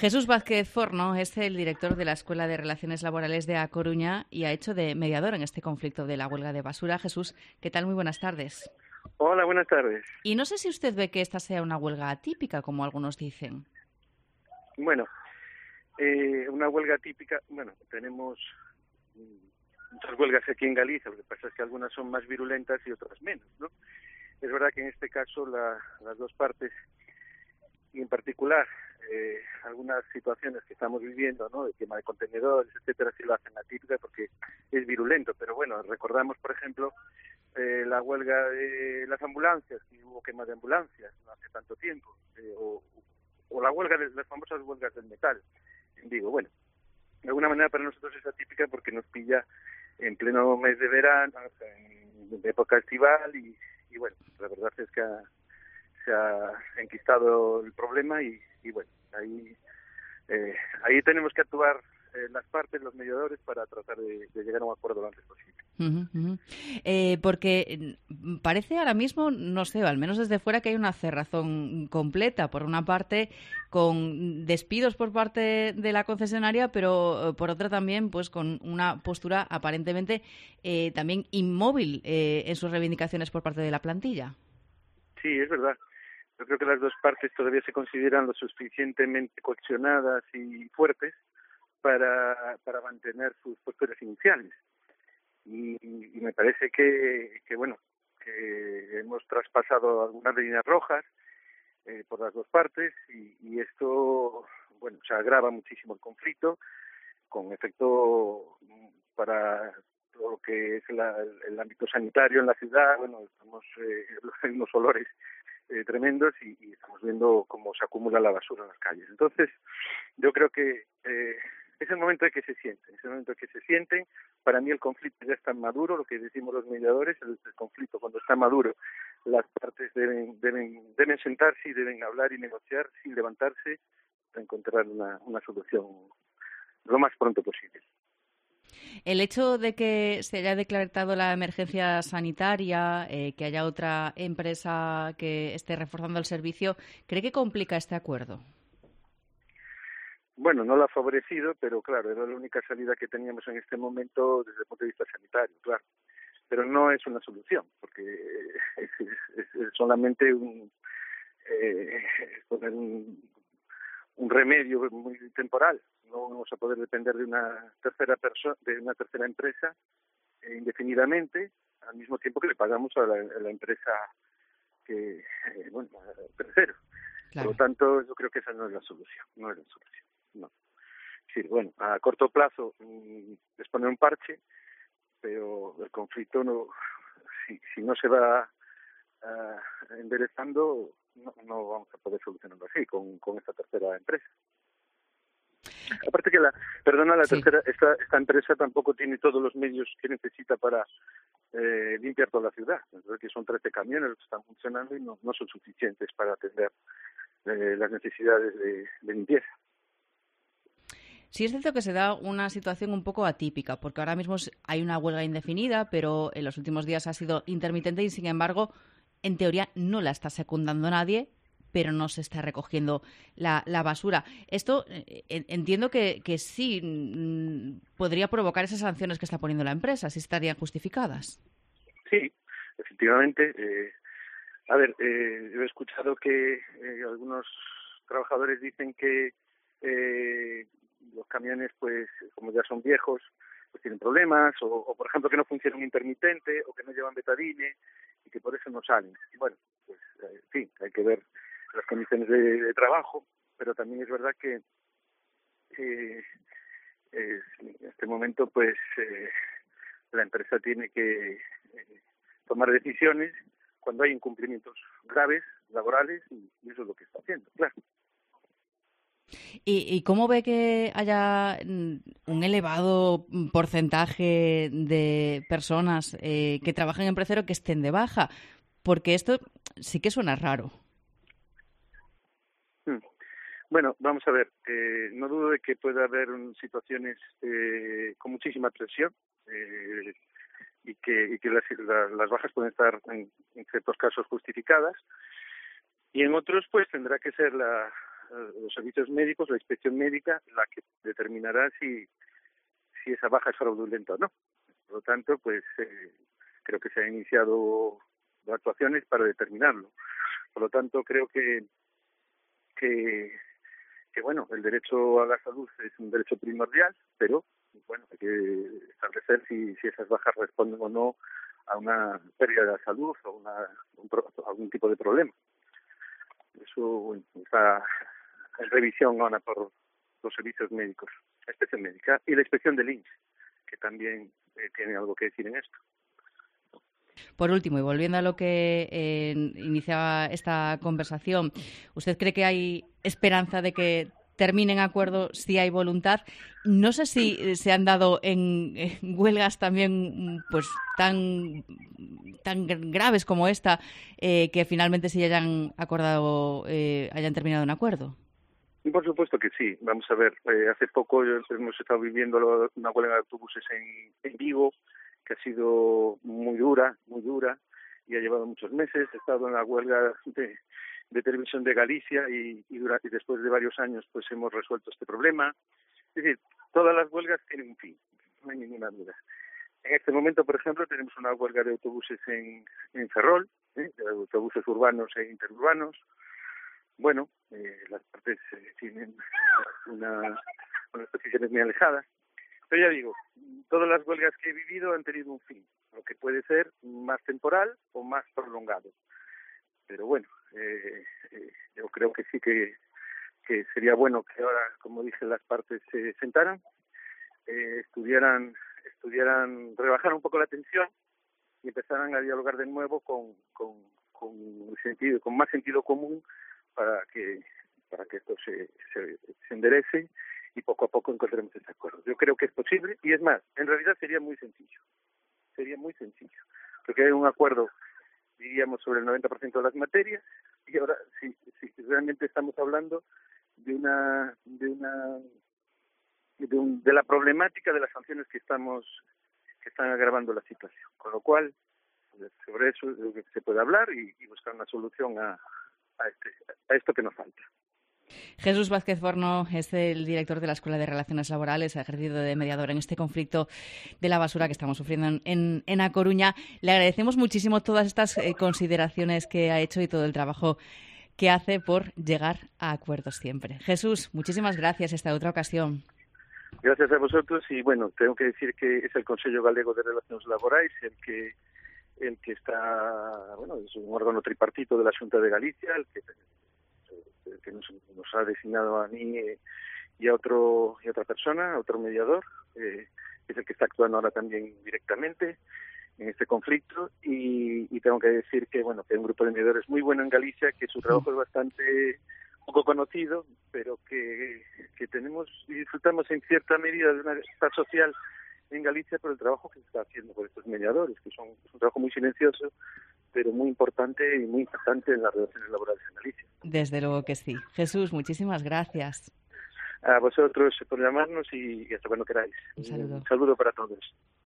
Jesús Vázquez Forno es el director de la Escuela de Relaciones Laborales de A Coruña y ha hecho de mediador en este conflicto de la huelga de basura. Jesús, ¿qué tal? Muy buenas tardes. Hola, buenas tardes. Y no sé si usted ve que esta sea una huelga atípica, como algunos dicen. Bueno, una huelga típica, tenemos muchas huelgas aquí en Galicia, lo que pasa es que algunas son más virulentas y otras menos, ¿no? Es verdad que en este caso las dos partes, y en particular algunas situaciones que estamos viviendo, ¿no?, de quema de contenedores, etcétera, sí lo hacen atípica porque es virulento, pero bueno, recordamos, por ejemplo, la huelga de las ambulancias, que hubo quema de ambulancias no hace tanto tiempo, o la huelga de las famosas huelgas del metal en Vigo. Bueno, de alguna manera para nosotros es atípica porque nos pilla en pleno mes de verano, o sea, en época estival, y bueno, la verdad es que se ha enquistado el problema y bueno, ahí tenemos que actuar las partes, los mediadores, para tratar de llegar a un acuerdo lo antes posible. Porque parece ahora mismo, no sé, al menos desde fuera, que hay una cerrazón completa. Por una parte, con despidos por parte de la concesionaria, pero por otra también, pues con una postura aparentemente también inmóvil en sus reivindicaciones por parte de la plantilla. Sí, es verdad. Yo creo que las dos partes todavía se consideran lo suficientemente cohesionadas y fuertes para mantener sus posturas iniciales. Y me parece que hemos traspasado algunas líneas rojas por las dos partes y esto, bueno, se agrava muchísimo el conflicto, con efecto para todo lo que es el ámbito sanitario en la ciudad. Bueno, estamos en unos olores tremendos y estamos viendo cómo se acumula la basura en las calles. Entonces, yo creo que es el momento de que se sienten, es el momento de que se sienten. Para mí el conflicto ya está maduro, lo que decimos los mediadores, el conflicto cuando está maduro, las partes deben sentarse y deben hablar y negociar sin levantarse para encontrar una solución lo más pronto posible. El hecho de que se haya declarado la emergencia sanitaria, que haya otra empresa que esté reforzando el servicio, ¿cree que complica este acuerdo? Bueno, no lo ha favorecido, pero claro, era la única salida que teníamos en este momento desde el punto de vista sanitario, claro. Pero no es una solución, porque es solamente poner un remedio muy temporal. No vamos a poder depender de una tercera empresa indefinidamente, al mismo tiempo que le pagamos a la empresa tercero. Claro. Por lo tanto, yo creo que esa no es la solución, no. Sí, bueno, a corto plazo es poner un parche, pero el conflicto si no se va enderezando, no vamos a poder solucionarlo así con esta tercera empresa. Aparte que tercera, esta empresa tampoco tiene todos los medios que necesita para limpiar toda la ciudad. Creo que son 13 camiones los que están funcionando y no son suficientes para atender las necesidades de limpieza. Sí, es cierto que se da una situación un poco atípica, porque ahora mismo hay una huelga indefinida, pero en los últimos días ha sido intermitente y, sin embargo, en teoría no la está secundando nadie, pero no se está recogiendo la basura. Esto entiendo que sí podría provocar esas sanciones que está poniendo la empresa, si estarían justificadas. Sí, efectivamente. Yo he escuchado que algunos trabajadores dicen que los camiones, pues, como ya son viejos, pues tienen problemas, o por ejemplo que no funciona un intermitente, o que no llevan betadine, y que por eso no salen. Y bueno, pues, en fin, hay que ver las condiciones de trabajo, pero también es verdad que en este momento, pues, la empresa tiene que tomar decisiones cuando hay incumplimientos graves, laborales, y eso es lo que está haciendo, claro. ¿Y cómo ve que haya un elevado porcentaje de personas que trabajan en Precero que estén de baja? Porque esto sí que suena raro. Bueno, vamos a ver. No dudo de que pueda haber situaciones con muchísima presión y que las bajas pueden estar en ciertos casos justificadas, y en otros pues tendrá que ser los servicios médicos, la inspección médica, la que determinará si esa baja es fraudulenta o no. Por lo tanto, pues creo que se han iniciado actuaciones para determinarlo. Por lo tanto, creo que bueno, el derecho a la salud es un derecho primordial, pero bueno, hay que establecer si esas bajas responden o no a una pérdida de la salud o algún tipo de problema. Eso bueno, está en revisión ahora por los servicios médicos, la inspección médica y la inspección del INS, que también tiene algo que decir en esto. Por último, y volviendo a lo que iniciaba esta conversación, ¿usted cree que hay esperanza de que terminen acuerdo si hay voluntad? No sé si se han dado en huelgas también pues tan graves como esta, que finalmente sí hayan acordado, hayan terminado un acuerdo. Por supuesto que sí. Vamos a ver, hace poco hemos estado viviendo una huelga de autobuses en Vigo, que ha sido muy dura, y ha llevado muchos meses. He estado en la huelga de televisión de Galicia y después de varios años pues hemos resuelto este problema. Es decir, todas las huelgas tienen un fin, no hay ninguna duda. En este momento, por ejemplo, tenemos una huelga de autobuses en Ferrol, de autobuses urbanos e interurbanos. Bueno, las partes tienen unas posiciones muy alejadas. Pero ya digo, todas las huelgas que he vivido han tenido un fin, lo que puede ser más temporal o más prolongado. Pero bueno, yo creo que sí que sería bueno que ahora, como dije, las partes se sentaran, estudiaran, rebajar un poco la tensión y empezaran a dialogar de nuevo con más sentido común para que esto se enderece y poco a poco encontremos ese acuerdo. Yo creo que es posible y es más, en realidad sería muy sencillo, porque hay un acuerdo, diríamos, sobre el 90% de las materias y ahora si realmente estamos hablando de la problemática de las sanciones que están agravando la situación, con lo cual sobre eso es lo que se puede hablar y buscar una solución a esto que nos falta. Jesús Vázquez Forno es el director de la Escuela de Relaciones Laborales, ha ejercido de mediador en este conflicto de la basura que estamos sufriendo en A Coruña. Le agradecemos muchísimo todas estas consideraciones que ha hecho y todo el trabajo que hace por llegar a acuerdos siempre. Jesús, muchísimas gracias esta otra ocasión. Gracias a vosotros y bueno, tengo que decir que es el Consello Galego de Relacións Laborais el que está, bueno, es un órgano tripartito de la Xunta de Galicia, el que nos ha designado a mí y a otra persona, a otro mediador, es el que está actuando ahora también directamente en este conflicto y tengo que decir que bueno, que hay un grupo de mediadores muy bueno en Galicia, que su trabajo es bastante poco conocido, pero que tenemos y disfrutamos en cierta medida de una paz social en Galicia por el trabajo que se está haciendo por estos mediadores, que es un trabajo muy silencioso, pero muy importante y muy impactante en las relaciones laborales en Galicia. Desde luego que sí. Jesús, muchísimas gracias. A vosotros por llamarnos y hasta cuando queráis. Un saludo. Un saludo para todos.